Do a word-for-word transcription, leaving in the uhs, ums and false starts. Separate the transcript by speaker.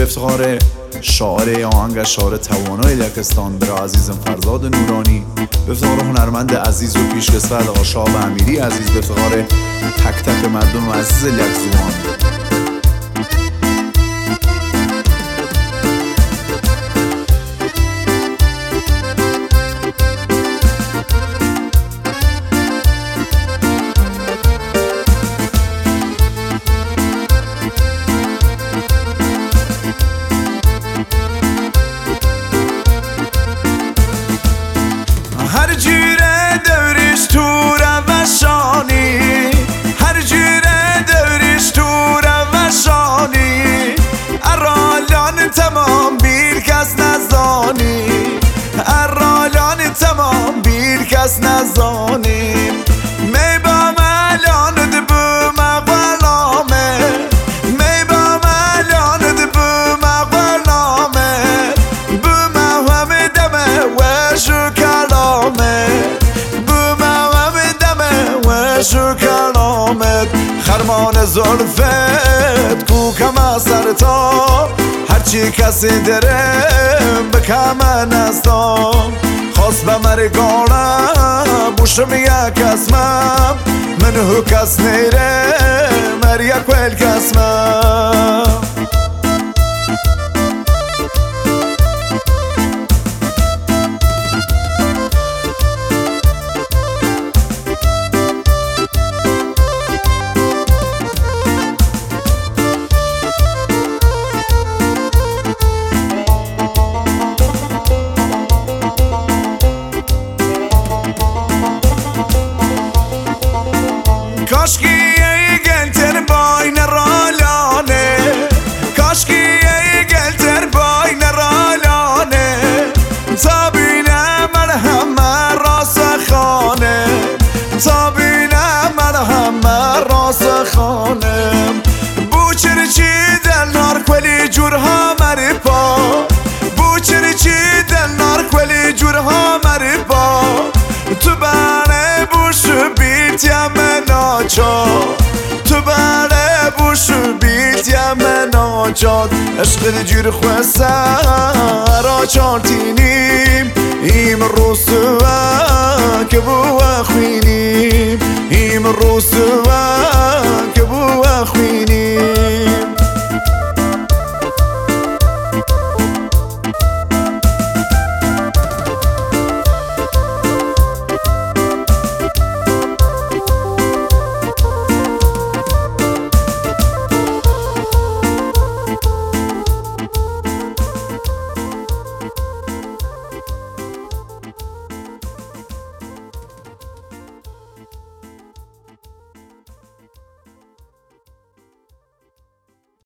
Speaker 1: به افتخار شاعر آهنگ شاعر توانای دکستان برای عزیزم فرزاد نورانی، به افتخار هنرمند عزیز و پیشکسوت آقا شاب امیری عزیز، به افتخار تک تک مردم عزیز لکزوان.
Speaker 2: هر جوره دورش تو روشانی، هر جوره دورش تو روشانی، ارالان تمام بیر کس نزانی، ارالان تمام بیر کس نزانی. می با ملان دبو مقبلامه، می با ملان دبو مقبلامه، بو مهم دمه و شکلامه، بو مهم دمه و شکلامت. خرمان زلفت کوکم از سرتا، هرچی کسی دره بکم نستان. خواست به مرگانم بوشم یک اسمم، من هو کس نیره مر یک ویل کسمم. کاشکی ای گلتر باین رالانه، کاشکی ای گلتر باین رالانه، تا بینم من همه راست خانه، تا بینم من همه راست خانه. بوچر چی دل نار کلی جورها مری پا، بوچر چی دل نار کلی جورها مری پا. تو بله بوش بیتیم تو بله بوش بیتیم ناجاد. عشق جور خواسته را چارتینیم، ایم روسوه که بو خوینیم، ایم روسوه که بو خوینیم.